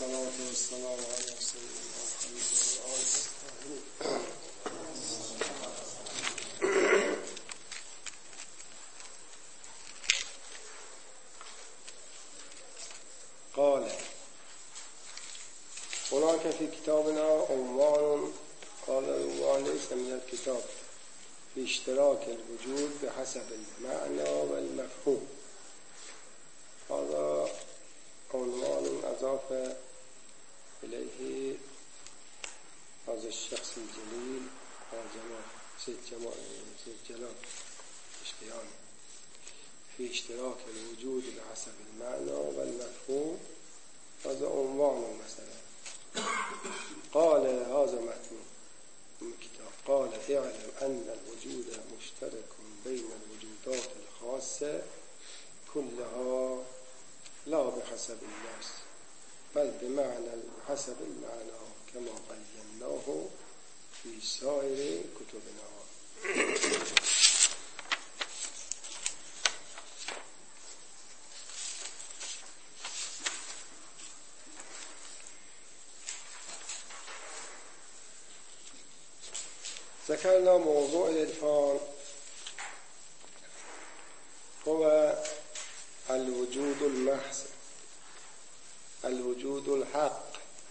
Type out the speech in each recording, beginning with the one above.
الصلاة والسلام على سيدنا محمد وعلى آله قال هناك في كتابنا عنوان قال العنوان ليس من الكتاب في اشتراك الوجود بحسب المعنى والمفهوم. هذا عنوان أضاف إليه هذا الشخص الجليل سيد جلال اشتيان في اشتراك الوجود بحسب المعنى والمفهوم. هذا عنوان مثلا. قال هذا متن الكتاب قال اعلم أن الوجود مشترك بين الوجودات الخاصة كلها لا بحسب النفس بل بمعنى حسب المعنى كما بيناه في سائر كتبنا. ذكرنا موضوع العرفان هو الوجود المحض، الوجود الحق،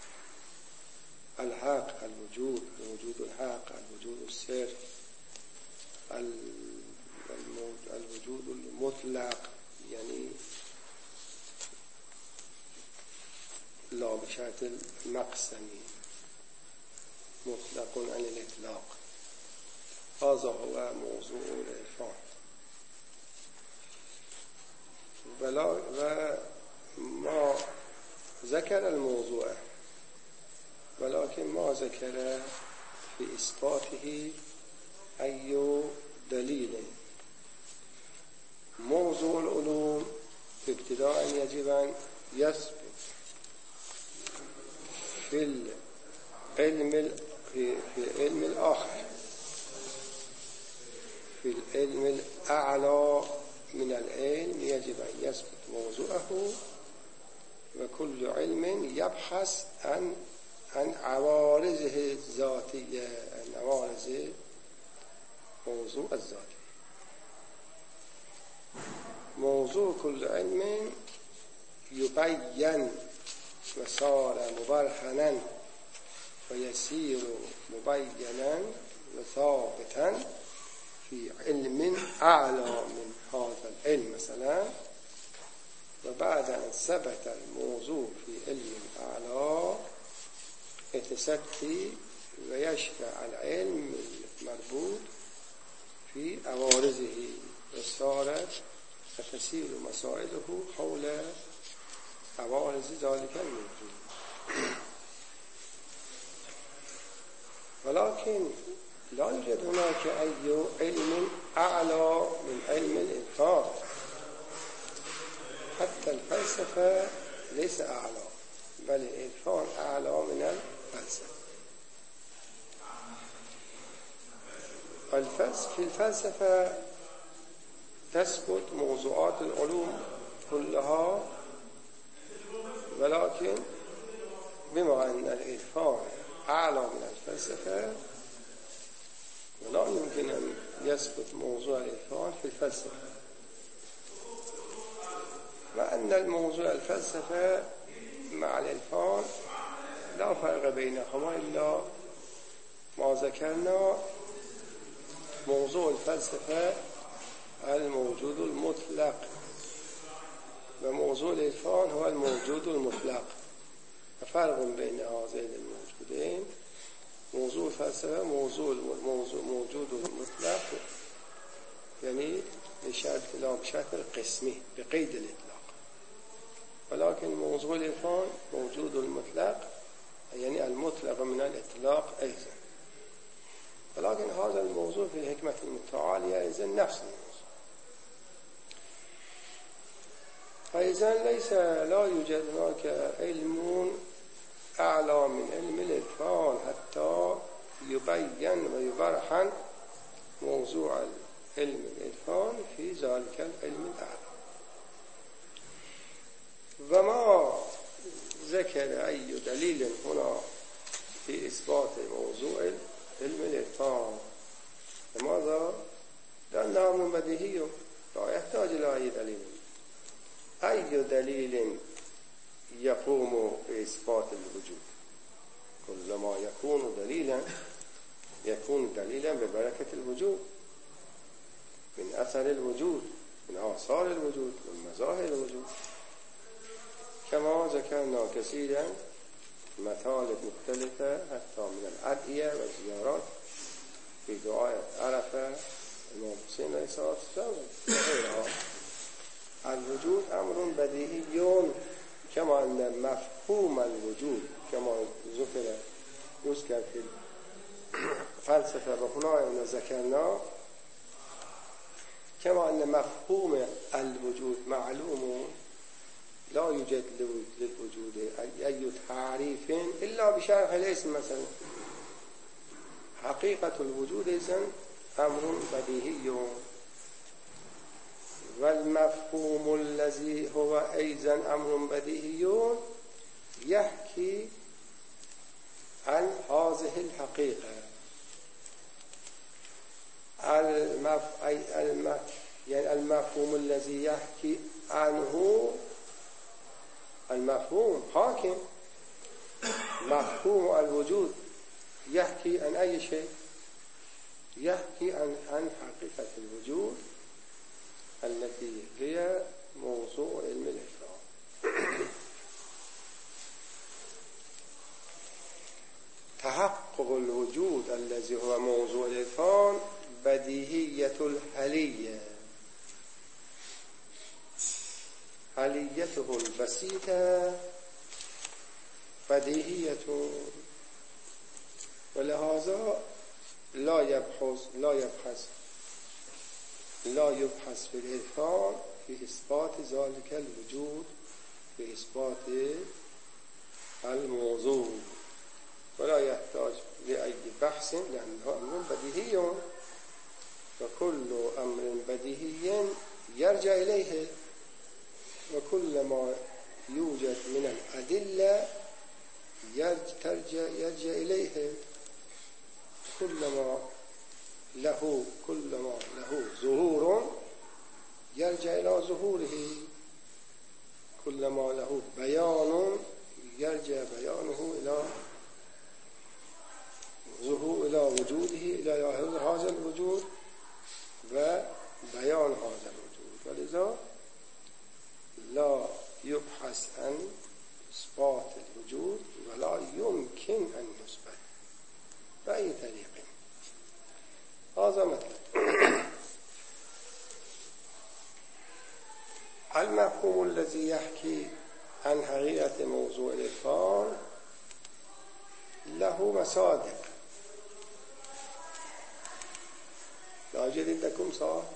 الوجود الحق، الوجود الصرف، الوجود المطلق، يعني لا بشرط المقسمي، مطلق عن الإطلاق. هذا هو موضوع العرفان. وما ذكر الموضوع ولكن ما ذكر في إثباته أي دليل. موضوع العلوم ابتداء يجب أن يثبت في العلم الآخر، في العلم الأعلى من العلم يجب أن يثبت موضوعه، وكل علم يبحث عن عوارضه الذاتية، عن عوارض موضوع الذاتي. موضوع كل علم يبين وصار مبرهنا ويسير مبينا وثابتا في علم أعلى من هذا العلم مثلا. وبعد أن ثبت الموضوع في علم أعلى يتستي ويشفع العلم المربوط في عوارضه وصارت فتسير مسائله حول عوارض ذلك الموضوع. ولكن لا يوجد هناك أي علم أعلى من علم الإنفاق. حتى الفلسفة ليس أعلى، بل الإنفاق أعلى من الفلسفة. في الفلسفة تثبت موضوعات العلوم كلها، ولكن بما أن الإنفاق أعلى من الفلسفة ولا يمكن أن يثبت موضوع الإنفاق في الفلسفة. وأن الموضوع الفلسفة مع الإنفاق لا فرق بينهما إلا ما ذكرنا. موضوع الفلسفة الموجود المطلق، وموضوع الإنفاق هو الموجود المطلق. فرق بين هذين الموجودين. موضوع الفلسفة موجود مطلق، يعني بشرط القسمي بقيد الإطلاق. ولكن موضوع الإنفاق موجود المطلق، يعني المطلق من الإطلاق أيضا. ولكن هذا الموضوع في الحكمة المتعالية أيضا نفس الموضوع. فإذا لا يوجد هناك علم أعلى من علم الإنفاق حتى يبين ويبرهن موضوع علم الإنفاق في ذلك العلم الأعلى. وما ذكر أي دليل هنا في إثبات موضوع علم العرفان. لماذا؟ لأنه أمر بديهي لا يحتاج إلى أي دليل. أي دليل يقوم بإثبات الوجود؟ كل ما يكون دليلا يكون دليلا ببركة الوجود، من أثر الوجود، من آثار الوجود، من مظاهر الوجود. كما ذكرنا كثيرا مطالب مختلفة حتى من الأدعية والزيارات في دعاء عرفة الإمام حسين عليه الصلاة والسلام. الوجود أمر بديهي كما أن مفهوم الوجود كما يذكر في الفلسفة وهنا ذكرنا كما أن مفهوم الوجود معلوم لا يوجد للوجود أي تعريف إلا بشرح الاسم مثلا. حقيقة الوجود إذن أمر بديهي، والمفهوم الذي هو أيضا أمر بديهي يحكي عن هذه الحقيقة. يعني المفهوم الذي يحكي عنه المفهوم حاكم. مفهوم الوجود يحكي عن أي شيء؟ يحكي عن حقيقة الوجود التي هي موضوع علم العرفان. تحقق الوجود الذي هو موضوع العرفان بديهية الحلية، حليته البسيطة بديهية، ولهذا لا يبحث في العرفان في إثبات ذلك الوجود، في إثبات الموضوع، ولا يحتاج لأي بحث لأنه أمر بديهي، وكل أمر بديهي يرجع إليه، وكل ما يوجد من الأدلة يرجع إليه. كل ما له ظهور يرجع إلى ظهوره، كل ما له بيان يرجع بيانه إلى ظهور، إلى وجوده، إلى هذا الوجود وبيان هذا الوجود. ولذا لا يبحث عن إثبات الوجود ولا يمكن أن يثبت بأي طريق. هذا مثلا. المفهوم الذي يحكي عن حقيقة موضوع العرفان له مصادق. لا يوجد عندكم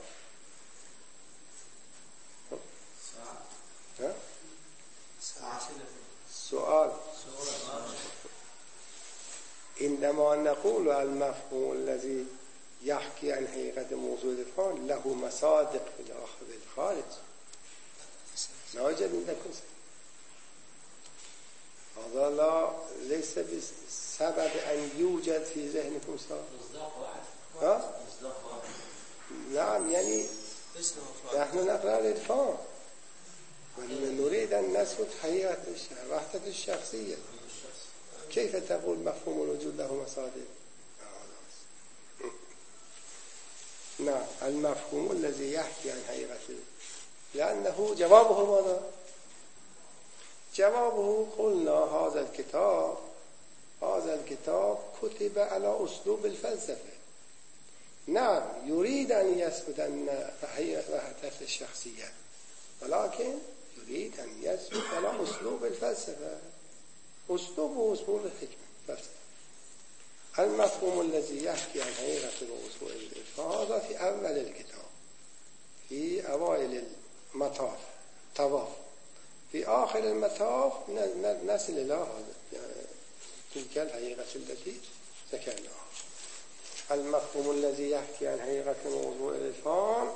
سؤال؟ عندما نقول المفهوم الذي يحكي عن حقيقة موضوع العرفان له مصادق في الخارج، لا يوجد عندكم. هذا ليس بسبب أن يوجد في ذهنكم نعم، يعني نحن نقرأ العرفان ونريد أن نثبت حقيقة وحدة الشخصية. كيف تقول مفهوم الوجود له مصادق؟ نعم، المفهوم الذي يحكي عن حقيقته، لأنه جوابه ماذا؟ جوابه قلنا هذا الكتاب كتب على أسلوب الفلسفة. نعم، يريد أن يثبت أن وحدة الشخصية، ولكن يريد أن يثبت على أسلوب الفلسفة. أسلوبه أسلوب الحكمة فلسفة. المفهوم الذي يحكي عن حقيقة موضوع العرفان هذا في أول الكتاب، في أوائل المطاف طواف. في آخر المطاف نصل إلى تلك الحقيقة التي ذكرناها. المفهوم الذي يحكي عن حقيقة موضوع العرفان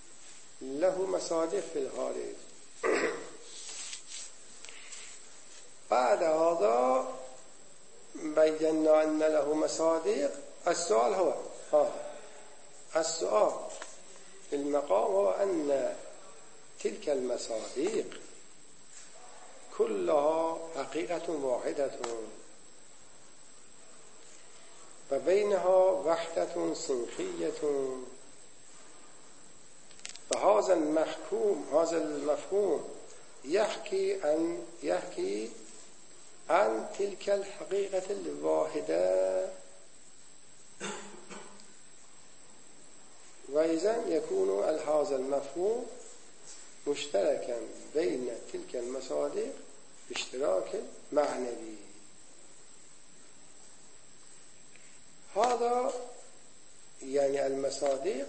له مصادق في الخارج. هذا بينا أن له مصادق. السؤال هو السؤال في المقام هو أن تلك المصادق كلها حقيقة واحدة وبينها وحدة صنفية، فهذا المفهوم يحكي عن تلك الحقيقة الواحدة، وإذا يكون هذا المفهوم مشتركا بين تلك المصادق باشتراك معنوي. هذا يعني المصادق،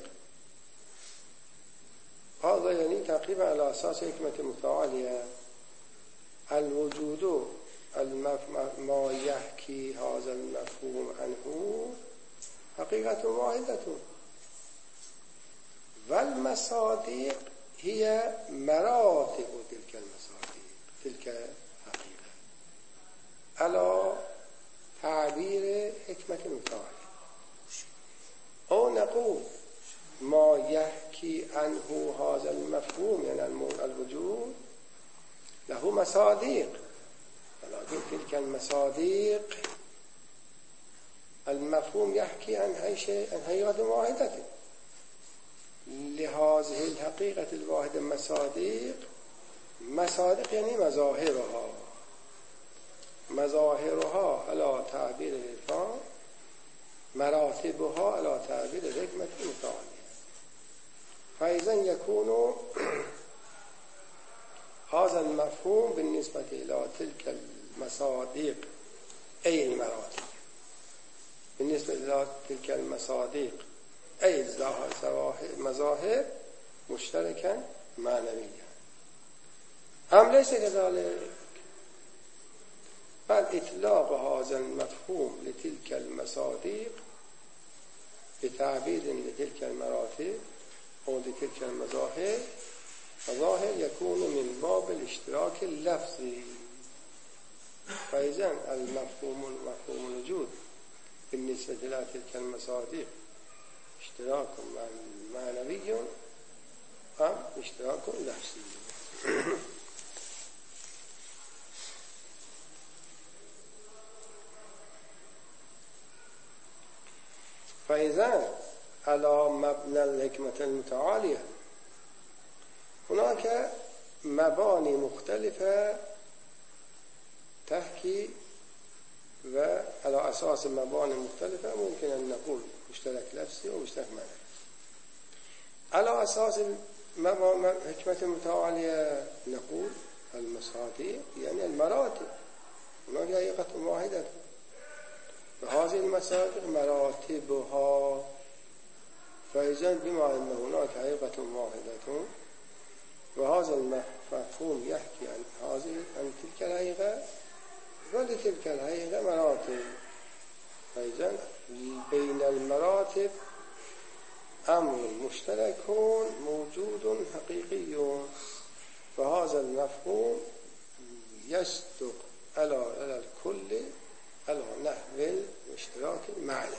هذا يعني تقريبا على أساس حكمة متعالية الوجود ما يحكي هذا المفهوم عنه حقيقة واحدة، والمصادق هي مراتب تلك المصادق، تلك حقيقة على تعبير حكمة متعالية. أو نقول ما يحكي عنه هذا المفهوم يعني الوجود له مصادق، ولكن تلك المصادق المفهوم يحكي عن حقيقة واحدة. لهذه الحقيقة الواحدة مصادق يعني مظاهرها على تعبير العرفان، مراتبها على تعبير الحكمة المتعالية. فإذا يكون هذا المفهوم بالنسبة إلى تلك المصادق أي المراتب، بالنسبة إلى تلك المصادق أي المظاهر مشتركا معنويا. أم ليس كذلك؟ بل إطلاق هذا المفهوم لتلك المصادق بتعبير لتلك المراتب أو لتلك المظاهر يكون من باب الاشتراك اللفظي. فإذا مفهوم الوجود بالنسبة إلى تلك المصادق اشتراك معنوي أم اشتراك لفظي. فإذا على مبنى الحكمة المتعالية هناك مباني مختلفة تحكي، وعلى أساس مباني مختلفة ممكن أن نقول مشترك لفظي ومشترك معنوي. على أساس الحكمة المتعالية نقول المصادق يعني المراتب، هناك حقيقة واحدة وهذه المصادق مراتبها. فإذا بما أن هناك حقيقة واحدة وهذا المفهوم يحكي عن تلك الحقيقة ولتلك الحقيقة مراتب، فإذا بين المراتب أمر مشترك موجود حقيقي، فهذا المفهوم يصدق على الكل على نحو الاشتراك المعنوي.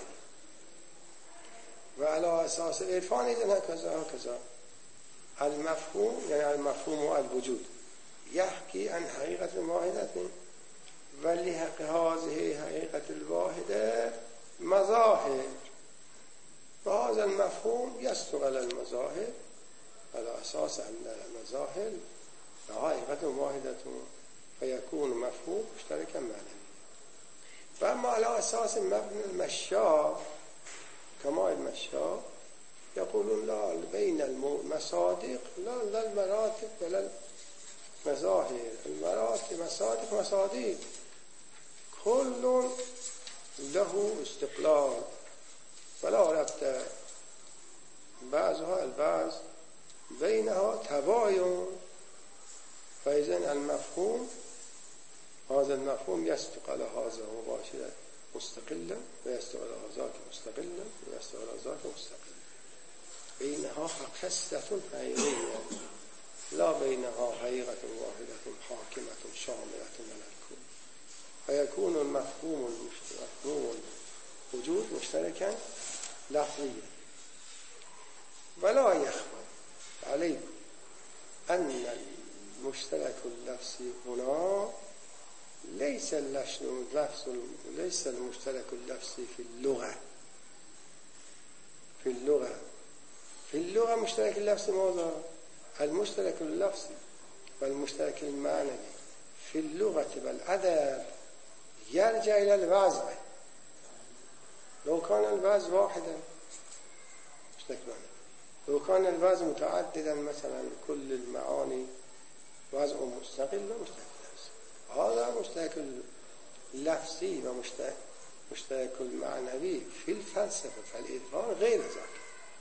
وعلى أساس العرفان إذن هكذا المفهوم يعني المفهوم الوجود يحكي عن حقيقة واحدة، ولحق هذه الحقيقة الواحدة مظاهر، وهذا المفهوم يصدق على المظاهر على أساس أن المظاهر حقيقة واحدة، فيكون مفهوم مشتركا معنوي. فأما على أساس مبنى المشاة كما المشاة يقولون لا بين المصادق لا المراتب ولا المظاهر، المراتب مصادق كل له استقلال ولا ربط بعضها البعض، بينها تباين. فإذا المفهوم هذا المفهوم يصدق على هذا مباشرة مستقلا ويصدق على ذاك مستقلا ويصدق على ذاك مستقلا، بينها قصة حقيقية لا بينها حقيقة واحدة حاكمة شاملة على الكل. فيكون المفهوم الوجود مشتركا لفظيا. ولا يخفى عليكم أن المشترك اللفظي هنا ليس المشترك اللفظي في اللغة. في اللغة مشترك اللفظي ماذا؟ المشترك اللفظي والمشترك المعنوي في اللغة والأدب يرجع إلى الوضع. لو كان الوضع واحدا مشترك معنوي، لو كان الوضع متعددا مثلا كل المعاني وضع مستقل ومشترك لفظي. هذا مشترك اللفظي ومشترك المعنوي في الفلسفة فالإرفان غير ذلك.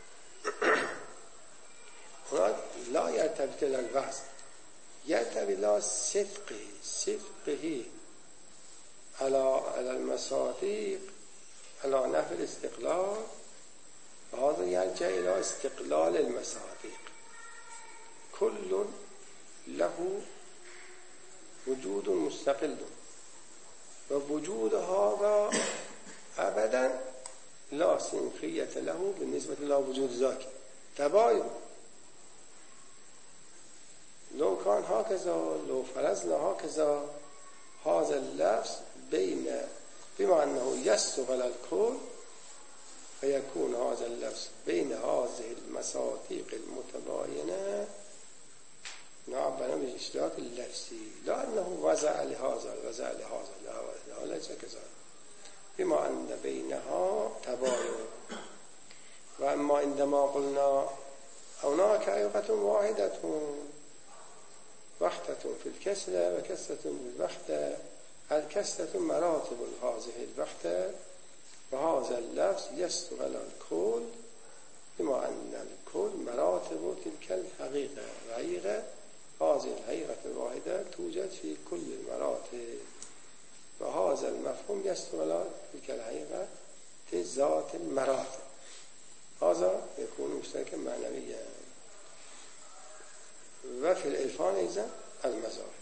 هنا لا يرتبط إلى الوضع، يرتبط إلى صدقه على المصادق على نفي الاستقلال. هذا يرجع إلى استقلال المصادق. كل له وجود مستقل، ووجود هذا أبدا لا سنخية له بالنسبة إلى وجود ذاك، تباين. لو كان هكذا، لو فرضنا هكذا هذا اللفظ بما أنه يستغل الكل، فيكون هذا اللفظ بين هذه المصادق المتباينة نعبر بالاشتراك اللفظي، لا أنه وضع لهذا لا ليس كذلك، بما أن بينها تباين. وأما عندما قلنا هناك حقيقة واحدة وحدة في الكسرة وكسرة في الوحدة، الكسرة مراتب هذه الوحدة، وهذا اللفظ يستغل الكل بما أن الكل مراتب تلك الحقيقة. الحقيقة هذه الحقيقة الواحدة توجد في كل المراتب، وهذا المفهوم يستغل تلك الحقيقة في ذات المراتب. هذا يكون مشتركا معنويا. وفي العرفان أيضا المظاهر.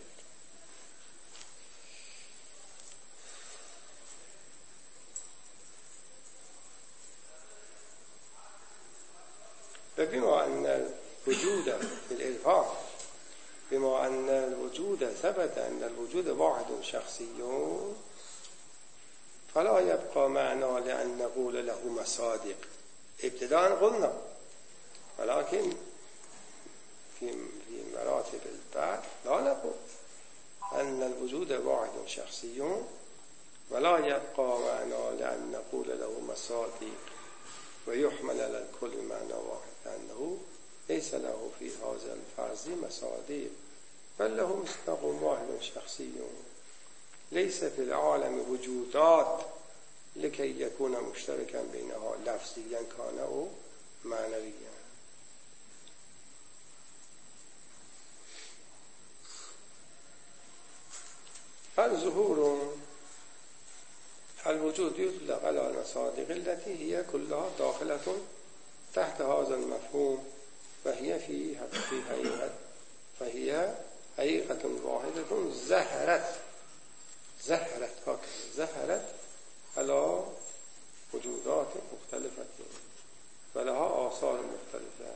فبما أن الوجود في العرفان، بما أن الوجود ثبت أن الوجود واحد شخصي، فلا يبقى معنى لأن نقول له مصادق. ابتداء قلنا، ولكن في مراتب البعد لا نقول أن الوجود واحد شخصي، ولا يبقى معنى لأن نقول له مصادق ويحمل على الكل معنى واحد، لأنه ليس له في هذا الفرض مصادق، بل له مصداق واحد شخصي. ليس في العالم وجودات لكي يكون مشتركا بينها لفظيا كان أو معنويا. فالظهور الوجود يطلق على المصادق التي هي كلها داخلة تحت هذا المفهوم، فهي حقيقة واحدة زهرت على وجودات مختلفة ولها آثار مختلفة.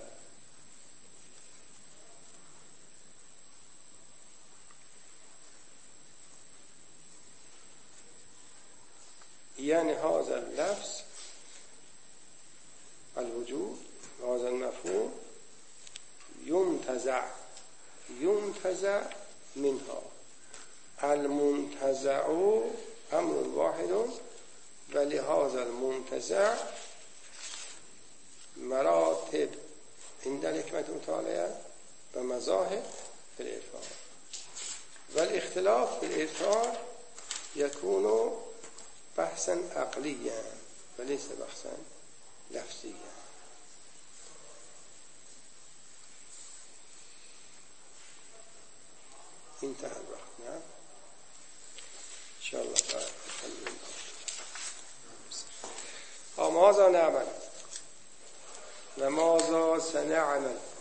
يعني هذا اللفظ الوجود، هذا المفهوم ينتزع منها. المنتزع أمر واحد، ولهذا المنتزع مراتب عند الحكمة المطالعة ومذاهب في الإرفان. والاختلاف في الإرفان يكون بحثا عقليا وليس بحثا لفظيا. انتهى الوقت. نعم إن شاء الله تعالى. ماذا نعمل وماذا سنعمل؟